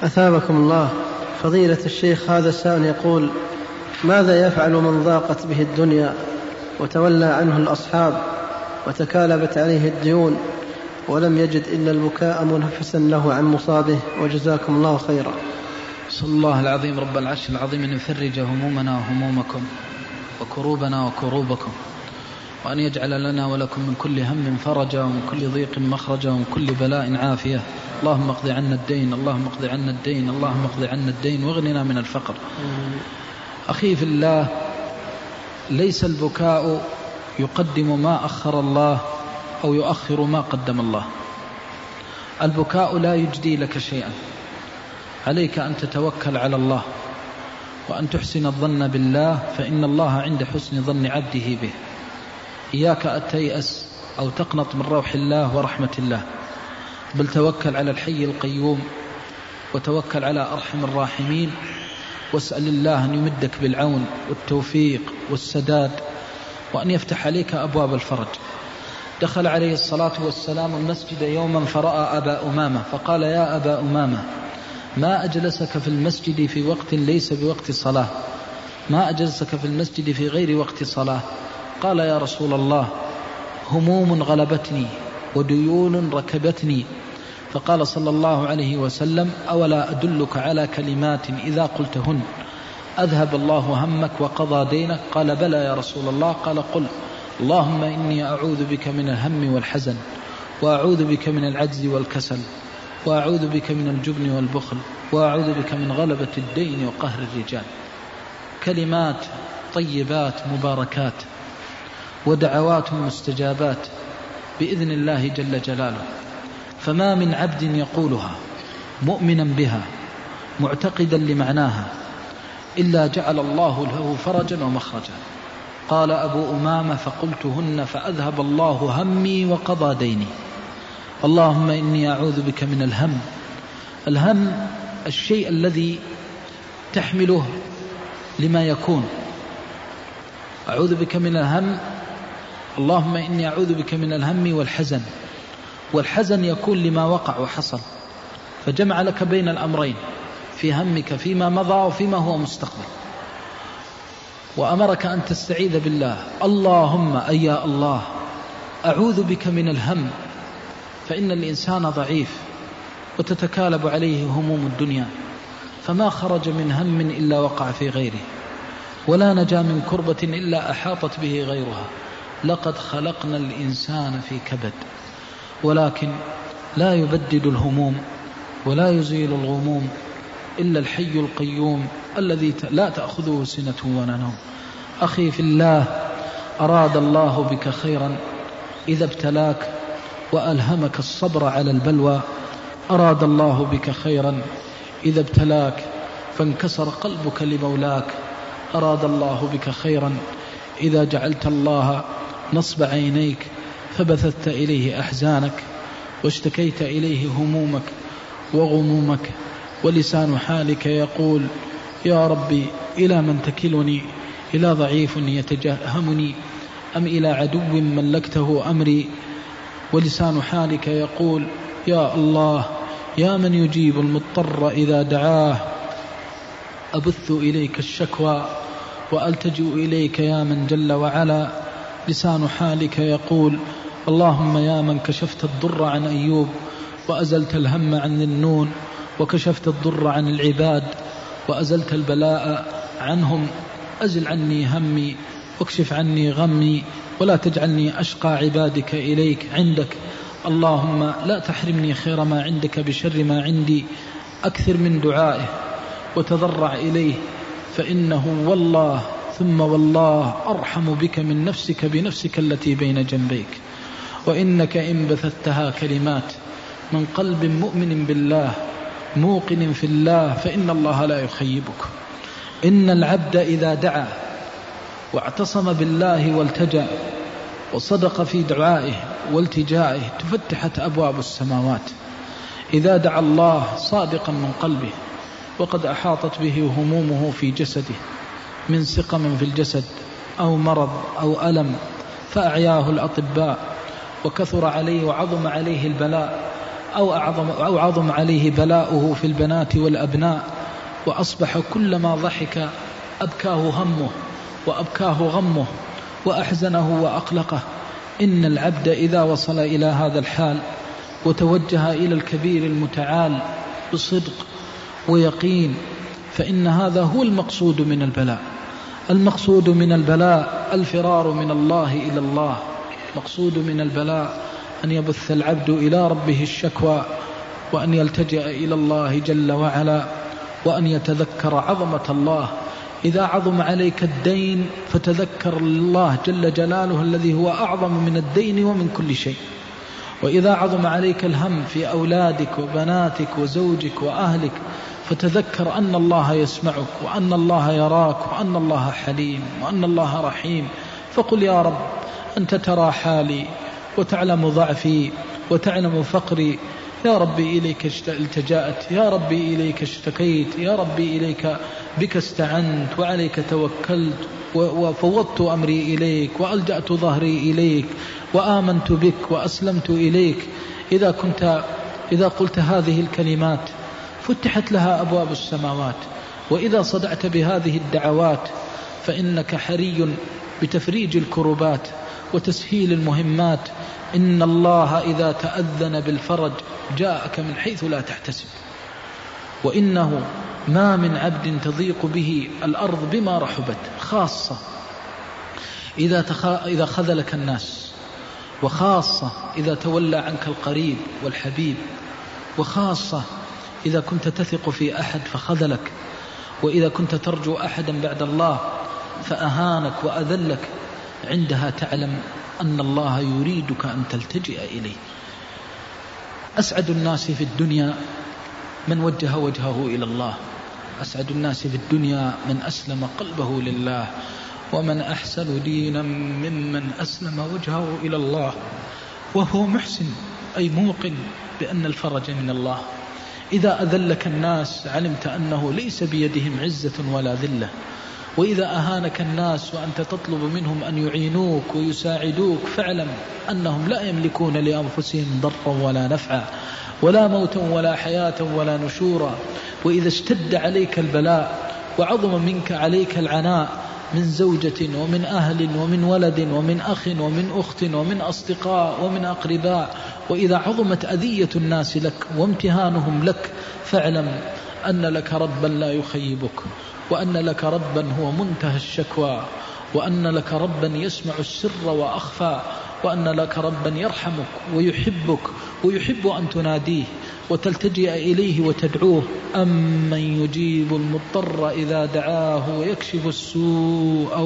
أثابكم الله. فضيلة الشيخ، هذا السائل يقول: ماذا يفعل من ضاقت به الدنيا وتولى عنه الأصحاب وتكالبت عليه الديون ولم يجد إلا البكاء منفسا له عن مصابه؟ وجزاكم الله خيرا. صلى الله العظيم رب العرش العظيم أن يفرج همومنا وهمومكم وكروبنا وكروبكم، وأن يجعل لنا ولكم من كل هم فرجا ومن كل ضيق مخرجا ومن كل بلاء عافية. اللهم اقض عنا الدين، اللهم اقض عنا الدين، اللهم اقض عنا الدين واغننا من الفقر. أخي في الله، ليس البكاء يقدم ما أخر الله أو يؤخر ما قدم الله. البكاء لا يجدي لك شيئا، عليك أن تتوكل على الله وأن تحسن الظن بالله، فإن الله عند حسن ظن عبده به. إياك أن تيأس أو تقنط من روح الله ورحمة الله، بل توكل على الحي القيوم وتوكل على أرحم الراحمين، واسأل الله أن يمدك بالعون والتوفيق والسداد وأن يفتح عليك أبواب الفرج. دخل عليه الصلاة والسلام المسجد يوما فرأى أبا أمامة فقال: يا أبا أمامة، ما أجلسك في المسجد في وقت ليس بوقت صلاة؟ ما أجلسك في المسجد في غير وقت صلاة؟ قال: يا رسول الله، هموم غلبتني وديون ركبتني. فقال صلى الله عليه وسلم: أولا أدلك على كلمات إذا قلتهن أذهب الله همك وقضى دينك؟ قال: بلى يا رسول الله. قال: قل: اللهم إني أعوذ بك من الهم والحزن، وأعوذ بك من العجز والكسل، وأعوذ بك من الجبن والبخل، وأعوذ بك من غلبة الدين وقهر الرجال. كلمات طيبات مباركات ودعوات مستجابات بإذن الله جل جلاله، فما من عبد يقولها مؤمنا بها معتقدا لمعناها إلا جعل الله له فرجا ومخرجا. قال أبو أمامة: فقلتهن فأذهب الله همي وقضى ديني. اللهم إني أعوذ بك من الهم. الهم الشيء الذي تحمله لما يكون. أعوذ بك من الهم. اللهم إني أعوذ بك من الهم والحزن. والحزن يكون لما وقع وحصل، فجمع لك بين الأمرين في همك فيما مضى وفيما هو مستقبل، وأمرك أن تستعيذ بالله: اللهم أي يا الله أعوذ بك من الهم، فإن الإنسان ضعيف وتتكالب عليه هموم الدنيا، فما خرج من هم إلا وقع في غيره، ولا نجا من كربة إلا أحاطت به غيرها. لقد خلقنا الإنسان في كبد، ولكن لا يبدد الهموم ولا يزيل الغموم إلا الحي القيوم الذي لا تأخذه سنة ولا نوم. أخي في الله، أراد الله بك خيرا إذا ابتلاك وألهمك الصبر على البلوى. أراد الله بك خيرا إذا ابتلاك فانكسر قلبك لمولاك. أراد الله بك خيرا إذا جعلت الله نصب عينيك فبثت إليه أحزانك واشتكيت إليه همومك وغمومك. ولسان حالك يقول: يا ربي، إلى من تكلني؟ إلى ضعيف يتجهمني أم إلى عدو ملكته أمري؟ ولسان حالك يقول: يا الله، يا من يجيب المضطر إذا دعاه، أبث إليك الشكوى وألتجئ إليك يا من جل وعلا. لسان حالك يقول: اللهم يا من كشفت الضر عن أيوب وأزلت الهم عن النون، وكشفت الضر عن العباد وأزلت البلاء عنهم، أزل عني همي واكشف عني غمي، ولا تجعلني أشقى عبادك إليك عندك. اللهم لا تحرمني خير ما عندك بشر ما عندي. أكثر من دعائه وتضرع إليه، فإنه والله ثم والله أرحم بك من نفسك بنفسك التي بين جنبيك. وإنك إن بثتها كلمات من قلب مؤمن بالله موقن في الله فإن الله لا يخيبك. إن العبد إذا دعا واعتصم بالله والتجأ وصدق في دعائه والتجائه تفتحت أبواب السماوات. إذا دعا الله صادقا من قلبه وقد أحاطت به همومه في جسده من سقم في الجسد أو مرض أو ألم فأعياه الأطباء وكثر عليه وعظم عليه البلاء، أو عظم عليه بلاؤه في البنات والأبناء، وأصبح كلما ضحك أبكاه همه وأبكاه غمه وأحزنه وأقلقه. إن العبد إذا وصل إلى هذا الحال وتوجه إلى الكبير المتعال بصدق ويقين، فإن هذا هو المقصود من البلاء. المقصود من البلاء الفرار من الله إلى الله. مقصود من البلاء أن يبث العبد إلى ربه الشكوى، وأن يلتجئ إلى الله جل وعلا، وأن يتذكر عظمة الله. إذا عظم عليك الدين فتذكر الله جل جلاله الذي هو أعظم من الدين ومن كل شيء. وإذا عظم عليك الهم في أولادك وبناتك وزوجك وأهلك فتذكر أن الله يسمعك، وأن الله يراك، وأن الله حليم، وأن الله رحيم. فقل يا رب أنت ترى حالي وتعلم ضعفي وتعلم فقري. يا ربي إليك التجأت، يا ربي إليك اشتكيت، يا ربي إليك بك استعنت وعليك توكلت، وفوضت أمري إليك وألجأت ظهري إليك وآمنت بك وأسلمت إليك. إذا قلت هذه الكلمات فتحت لها أبواب السماوات. وإذا صدعت بهذه الدعوات فإنك حري بتفريج الكربات وتسهيل المهمات. إن الله إذا تأذن بالفرج جاءك من حيث لا تحتسب. وإنه ما من عبد تضيق به الأرض بما رحبت، خاصة إذا خذلك الناس، وخاصة إذا تولى عنك القريب والحبيب، وخاصة إذا كنت تثق في أحد فخذلك، وإذا كنت ترجو أحدا بعد الله فأهانك وأذلك. عندها تعلم أن الله يريدك أن تلتجئ إليه. أسعد الناس في الدنيا من وجه وجهه إلى الله. أسعد الناس في الدنيا من أسلم قلبه لله. ومن أحسن دينا ممن أسلم وجهه إلى الله وهو محسن، أي موقن بأن الفرج من الله. إذا أذلك الناس علمت أنه ليس بيدهم عزة ولا ذلة. وإذا أهانك الناس وأنت تطلب منهم أن يعينوك ويساعدوك فاعلم أنهم لا يملكون لأنفسهم ضرا ولا نفعا، ولا موتا ولا حياة ولا نشورا. وإذا اشتد عليك البلاء وعظم منك عليك العناء من زوجة ومن أهل ومن ولد ومن أخ ومن أخت ومن أصدقاء ومن أقرباء، وإذا عظمت أذية الناس لك وامتهانهم لك، فاعلم أن لك ربا لا يخيبك، وأن لك ربا هو منتهى الشكوى، وأن لك ربا يسمع السر وأخفى، وأن لك ربا يرحمك ويحبك ويحب أن تناديه وتلتجئ إليه وتدعوه. أمن يجيب المضطر إذا دعاه ويكشف السوء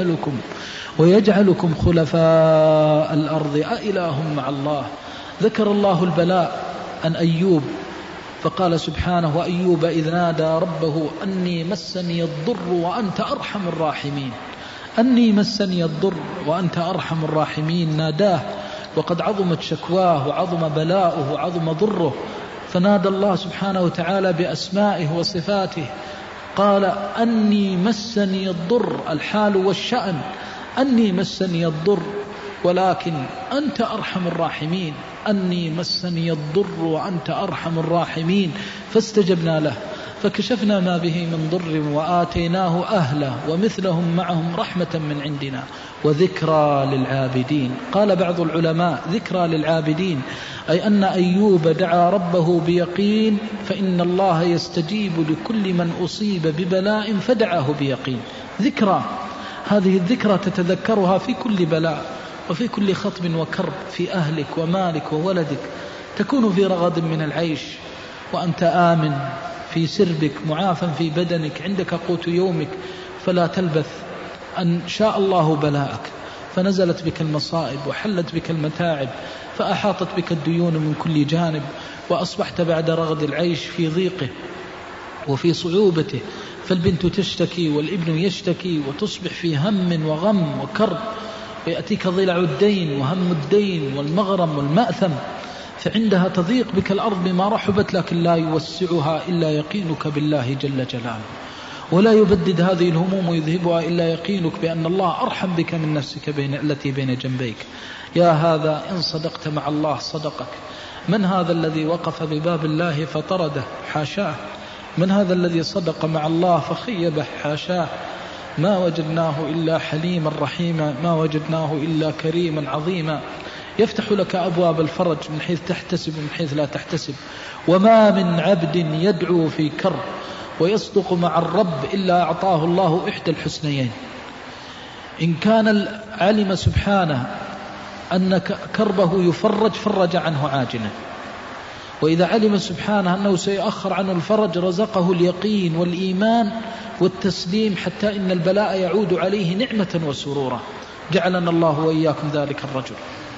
ويجعلكم خلفاء الأرض أإله مع الله. ذكر الله البلاء عن أيوب فقال سبحانه: وأيوب إذ نادى ربه أني مسني الضر وأنت أرحم الراحمين. أني مسني الضر وأنت أرحم الراحمين. ناداه وقد عظمت شكواه وعظم بلاؤه وعظم ضره، فنادى الله سبحانه وتعالى بأسمائه وصفاته. قال: أني مسني الضر، الحال والشأن، أني مسني الضر ولكن أنت أرحم الراحمين. أني مسني الضر وأنت أرحم الراحمين. فاستجبنا له فكشفنا ما به من ضر وآتيناه أهله ومثلهم معهم رحمة من عندنا وذكرى للعابدين. قال بعض العلماء: ذكرى للعابدين، أي أن أيوب دعا ربه بيقين، فإن الله يستجيب لكل من أصيب ببلاء فدعاه بيقين. ذكرى، هذه الذكرى تتذكرها في كل بلاء وفي كل خطب وكرب، في أهلك ومالك وولدك، تكون في رغد من العيش وأنت آمن في سربك، معافى في بدنك، عندك قوت يومك، فلا تلبث أن شاء الله بلاءك فنزلت بك المصائب وحلت بك المتاعب فأحاطت بك الديون من كل جانب، وأصبحت بعد رغد العيش في ضيقه وفي صعوبته، فالبنت تشتكي والابن يشتكي وتصبح في هم وغم وكرب، ويأتيك ضلع الدين وهم الدين والمغرم والمأثم، فعندها تضيق بك الأرض بما رحبت، لكن لا يوسعها إلا يقينك بالله جل جلاله، ولا يبدد هذه الهموم ويذهبها إلا يقينك بأن الله أرحم بك من نفسك التي بين جنبيك. يا هذا إن صدقت مع الله صدقك، من هذا الذي وقف بباب الله فطرده؟ حاشاه. من هذا الذي صدق مع الله فخيبه؟ حاشاه. ما وجدناه إلا حليما رحيما، ما وجدناه إلا كريما عظيما، يفتح لك أبواب الفرج من حيث تحتسب ومن حيث لا تحتسب. وما من عبد يدعو في كرب ويصدق مع الرب إلا أعطاه الله إحدى الحسنيين. إن كان علم سبحانه أن كربه يفرج فرج عنه عاجلا، وإذا علم سبحانه أنه سيأخر عنه الفرج رزقه اليقين والإيمان والتسليم حتى إن البلاء يعود عليه نعمة وسرورا. جعلنا الله وإياكم ذلك الرجل.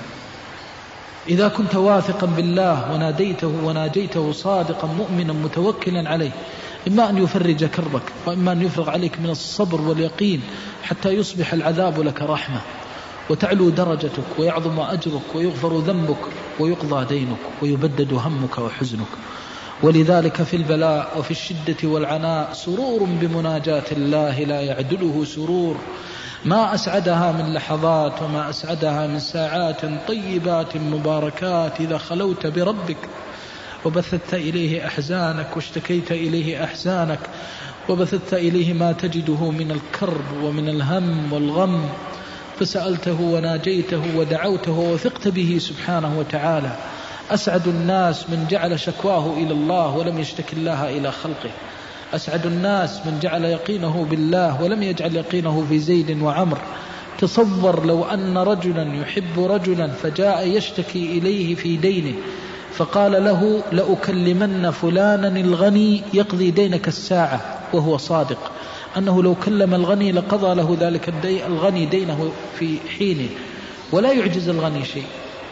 إذا كنت واثقا بالله وناجيته صادقا مؤمنا متوكلا عليه، إما أن يفرج كربك وإما أن يفرغ عليك من الصبر واليقين حتى يصبح العذاب لك رحمة، وتعلو درجتك ويعظم أجرك ويغفر ذنبك ويقضى دينك ويبدد همك وحزنك. ولذلك في البلاء وفي الشدة والعناء سرور بمناجاة الله لا يعدله سرور، ما أسعدها من لحظات وما أسعدها من ساعات طيبات مباركات إذا خلوت بربك وبثت إليه أحزانك واشتكيت إليه أحزانك وبثت إليه ما تجده من الكرب ومن الهم والغم، فسألته وناجيته ودعوته وثقت به سبحانه وتعالى. أسعد الناس من جعل شكواه إلى الله ولم يشتكي الله إلى خلقه. أسعد الناس من جعل يقينه بالله ولم يجعل يقينه في زيد وعمر. تصور لو أن رجلا يحب رجلا فجاء يشتكي إليه في دينه فقال له لأكلمن فلانا الغني يقضي دينك الساعة، وهو صادق أنه لو كلم الغني لقضى له ذلك الغني دينه في حينه ولا يعجز الغني شيء.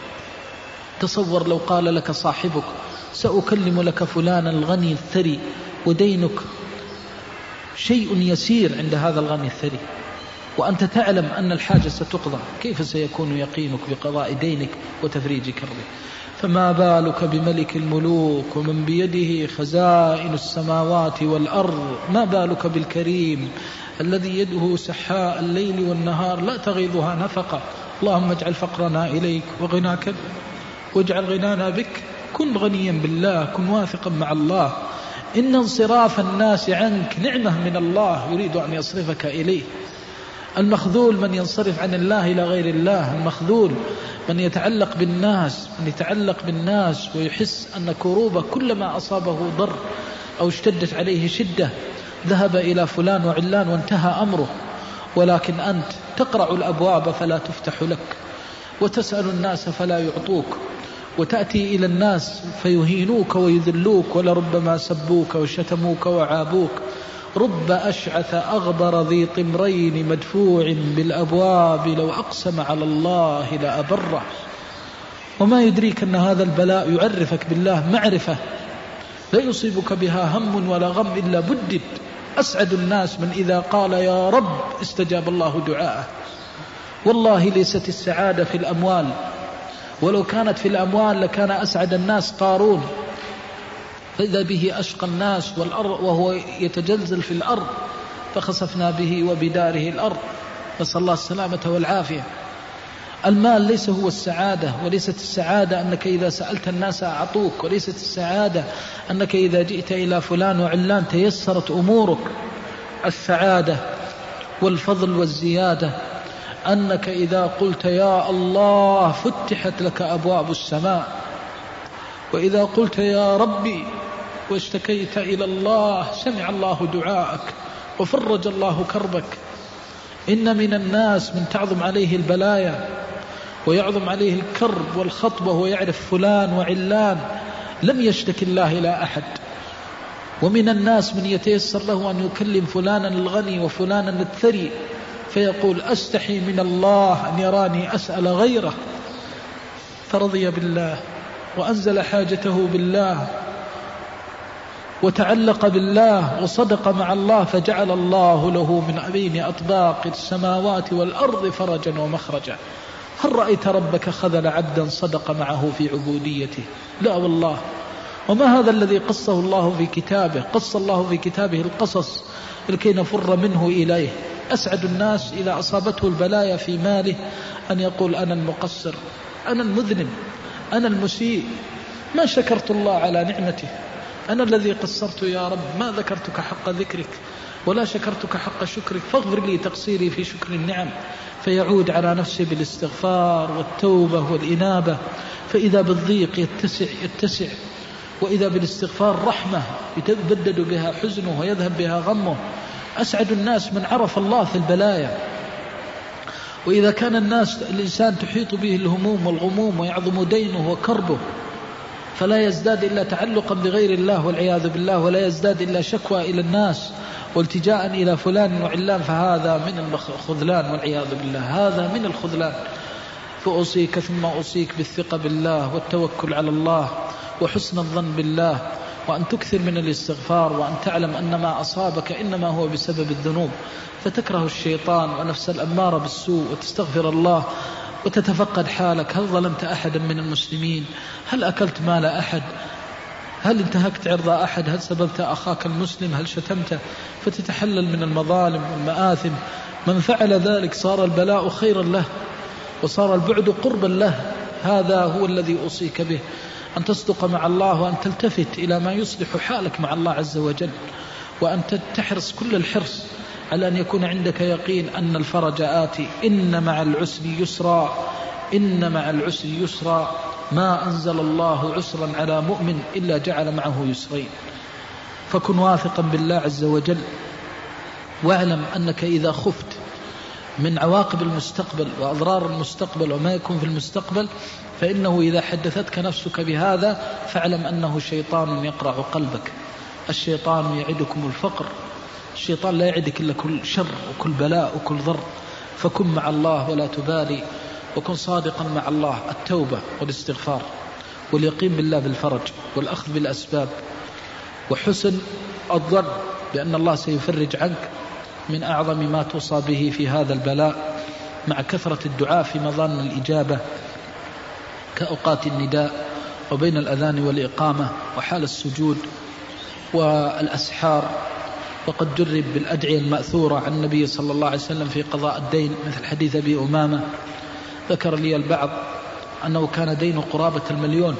تصور لو قال لك صاحبك سأكلم لك فلانا الغني الثري ودينك شيء يسير عند هذا الغني الثري وأنت تعلم أن الحاجة ستقضى، كيف سيكون يقينك بقضاء دينك وتفريج كربك؟ فما بالك بملك الملوك ومن بيده خزائن السماوات والأرض؟ ما بالك بالكريم الذي يده سحاء الليل والنهار لا تغيضها نفقة؟ اللهم اجعل فقرنا إليك وغناك واجعل غنانا بك. كن غنيا بالله، كن واثقا مع الله. إن انصراف الناس عنك نعمة من الله يريد أن يصرفك إليه. المخذول من ينصرف عن الله إلى غير الله، المخذول من يتعلق بالناس ويحس أن كروبه كلما أصابه ضر أو اشتدت عليه شدة ذهب إلى فلان وعلان وانتهى أمره. ولكن أنت تقرع الأبواب فلا تفتح لك، وتسأل الناس فلا يعطوك، وتأتي إلى الناس فيهينوك ويذلوك ولربما سبوك وشتموك وعابوك. رب أشعث أغبر ذي طمرين مدفوع بالأبواب لو أقسم على الله لأبره. وما يدريك أن هذا البلاء يعرفك بالله معرفة لا يصيبك بها هم ولا غم إلا بدد. أسعد الناس من إذا قال يا رب استجاب الله دعاءه. والله ليست السعادة في الأموال، ولو كانت في الأموال لكان أسعد الناس قارون، فإذا به أشقى الناس والأرض وهو يتجلزل في الأرض فخسفنا به وبداره الأرض، نسأل الله السلامة والعافية. المال ليس هو السعادة، وليست السعادة أنك إذا سألت الناس أعطوك، وليست السعادة أنك إذا جئت إلى فلان وعلان تيسرت أمورك. السعادة والفضل والزيادة أنك إذا قلت يا الله فتحت لك أبواب السماء، وإذا قلت يا ربي واشتكيت إلى الله سمع الله دعاءك وفرج الله كربك. إن من الناس من تعظم عليه البلايا ويعظم عليه الكرب والخطبة ويعرف فلان وعلان لم يشتكي الله إلى أحد، ومن الناس من يتيسر له أن يكلم فلانا الغني وفلانا الثري فيقول أستحي من الله أن يراني أسأل غيره، فرضي بالله وأنزل حاجته بالله وتعلق بالله وصدق مع الله فجعل الله له من بين أطباق السماوات والأرض فرجا ومخرجا. هل رأيت ربك خذل عبدا صدق معه في عبوديته؟ لا والله. وما هذا الذي قصه الله في كتابه؟ قص الله في كتابه القصص لكي نفر منه إليه. أسعد الناس إذا أصابته البلايا في ماله أن يقول أنا المقصر، أنا المذنب، أنا المسيء، ما شكرت الله على نعمته. أنا الذي قصرت يا رب، ما ذكرتك حق ذكرك ولا شكرتك حق شكرك، فاغفر لي تقصيري في شكر النعم. فيعود على نفسه بالاستغفار والتوبة والإنابة، فإذا بالضيق يتسع، وإذا بالاستغفار رحمة يتبدد بها حزنه ويذهب بها غمه. أسعد الناس من عرف الله في البلايا. وإذا كان الإنسان تحيط به الهموم والغموم ويعظم دينه وكربه، فلا يزداد إلا تعلقا بغير الله والعياذ بالله، ولا يزداد إلا شكوى إلى الناس والتجاء إلى فلان وعلان، فهذا من الخذلان والعياذ بالله، هذا من الخذلان. فأوصيك ثم أوصيك بالثقة بالله والتوكل على الله وحسن الظن بالله، وأن تكثر من الاستغفار، وأن تعلم أن ما أصابك إنما هو بسبب الذنوب، فتكره الشيطان ونفس الأمارة بالسوء وتستغفر الله وتتفقد حالك. هل ظلمت أحدا من المسلمين؟ هل أكلت مال أحد؟ هل انتهكت عرض أحد؟ هل سببت أخاك المسلم؟ هل شتمته؟ فتتحلل من المظالم والمآثم. من فعل ذلك صار البلاء خيرا له وصار البعد قربا له. هذا هو الذي أوصيك به، أن تصدق مع الله، وأن تلتفت إلى ما يصلح حالك مع الله عز وجل، وأن تحرص كل الحرص على أن يكون عندك يقين أن الفرج آتي. إن مع العسر يسرا، إن مع العسر يسرا. ما أنزل الله عسرا على مؤمن إلا جعل معه يسرين. فكن واثقا بالله عز وجل، واعلم أنك إذا خفت من عواقب المستقبل وأضرار المستقبل وما يكون في المستقبل، فإنه إذا حدثتك نفسك بهذا فاعلم أنه شيطان يقرع قلبك. الشيطان يعدكم الفقر، الشيطان لا يعدك إلا كل شر وكل بلاء وكل ضر. فكن مع الله ولا تبالي، وكن صادقا مع الله. التوبة والاستغفار واليقين بالله بالفرج والأخذ بالأسباب وحسن الظن بأن الله سيفرج عنك من أعظم ما توصى به في هذا البلاء، مع كثرة الدعاء في مظان الإجابة كأوقات النداء وبين الأذان والإقامة وحال السجود والأسحار. وقد جرب بالأدعية المأثورة عن النبي صلى الله عليه وسلم في قضاء الدين، مثل حديث أبي أمامة. ذكر لي البعض أنه كان دين قرابة 1,000,000،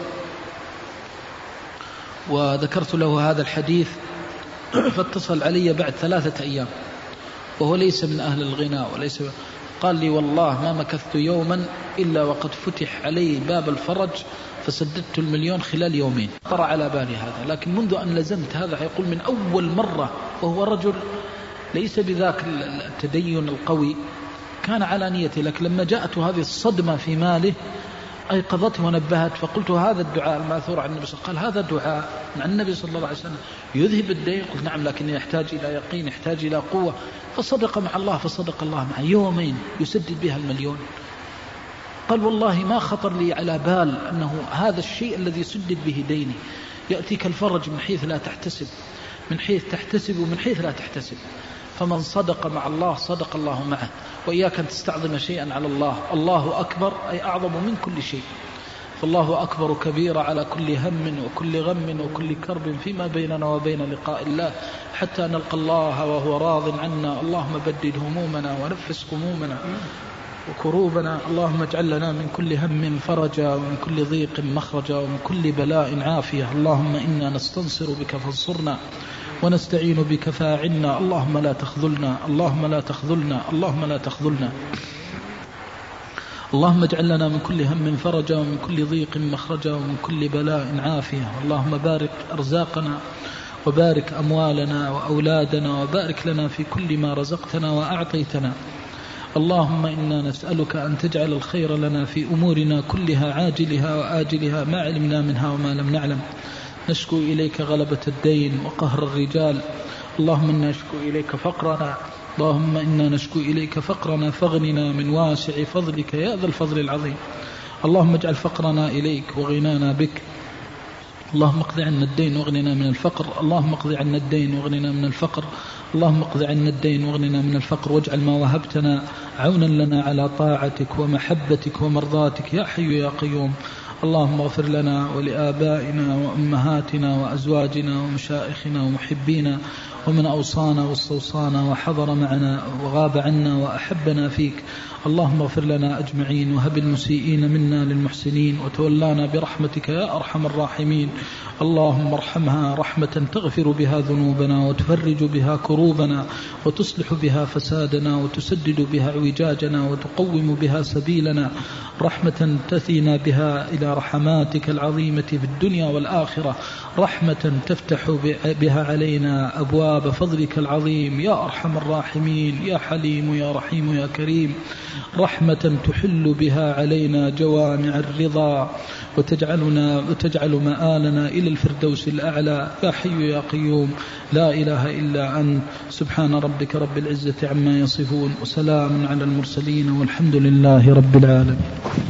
وذكرت له هذا الحديث فاتصل علي بعد 3 أيام وهو ليس من أهل الغنى وليس. قال لي والله ما مكثت يوما إلا وقد فتح علي باب الفرج فسددت 1,000,000 خلال يومين. طرأ على بالي هذا، لكن منذ أن لزمت هذا يقول من أول مرة، وهو رجل ليس بذاك التدين القوي، كان على نيته، لكن لما جاءت هذه الصدمة في ماله أيقظته ونبهت. فقلت هذا الدعاء الماثور عن النبي صلى الله عليه وسلم. قال هذا دعاء عن النبي صلى الله عليه وسلم يذهب الدين؟ قلت نعم، لكن يحتاج إلى يقين، يحتاج إلى قوة. فصدق مع الله، فصدق الله معه. يومين يسدد بها 1,000,000. قال والله ما خطر لي على بال أنه هذا الشيء الذي سدد به ديني. يأتيك الفرج من حيث لا تحتسب، من حيث تحتسب ومن حيث لا تحتسب. فمن صدق مع الله صدق الله معه. وإياك أن تستعظم شيئا على الله. الله أكبر أي أعظم من كل شيء. فالله أكبر كبيرا على كل هم وكل غم وكل كرب فيما بيننا وبين لقاء الله حتى نلقى الله وهو راض عنا. اللهم بدد همومنا ونفس همومنا وكروبنا. اللهم اجعل لنا من كل هم فرجا ومن كل ضيق مخرجا ومن كل بلاء عافية. اللهم إنا نستنصر بك فانصرنا ونستعين بك فاعنا. اللهم لا تخذلنا، اللهم لا تخذلنا، اللهم لا تخذلنا. اللهم اجعل لنا من كل هم فرجا ومن كل ضيق مخرجا ومن كل بلاء عافية. اللهم بارك أرزاقنا وبارك أموالنا وأولادنا وبارك لنا في كل ما رزقتنا وأعطيتنا. اللهم إنا نسألك أن تجعل الخير لنا في أمورنا كلها عاجلها وآجلها ما علمنا منها وما لم نعلم. نشكو إليك غلبة الدين وقهر الرجال. اللهم إنا نشكو إليك فقرنا، اللهم إنا نشكو إليك فقرنا فاغننا من واسع فضلك يا ذا الفضل العظيم. اللهم اجعل فقرنا إليك وغنانا بك. اللهم اقض عنا الدين واغننا من الفقر. اللهم اقض عنا الدين واغننا من الفقر. اللهم اقض عنا الدين واغننا من الفقر، واجعل ما وهبتنا عونا لنا على طاعتك ومحبتك ومرضاتك يا حي يا قيوم. اللهم اغفر لنا ولآبائنا وأمهاتنا وأزواجنا ومشائخنا ومحبينا ومن أوصانا واستوصانا وحضر معنا وغاب عنا وأحبنا فيك. اللهم اغفر لنا أجمعين وهب المسيئين منا للمحسنين وتولانا برحمتك يا أرحم الراحمين. اللهم ارحمها رحمة تغفر بها ذنوبنا وتفرج بها كروبنا وتصلح بها فسادنا وتسدد بها اعوجاجنا وتقوم بها سبيلنا، رحمة تثينا بها إلى رحماتك العظيمة في الدنيا والآخرة، رحمة تفتح بها علينا أبواب فضلك العظيم يا أرحم الراحمين يا حليم يا رحيم يا كريم، رحمة تحل بها علينا جوامع الرضا وتجعل مآلنا إلى الفردوس الأعلى يا حي يا قيوم لا إله إلا أنت. سبحان ربك رب العزة عما يصفون وسلام على المرسلين والحمد لله رب العالمين.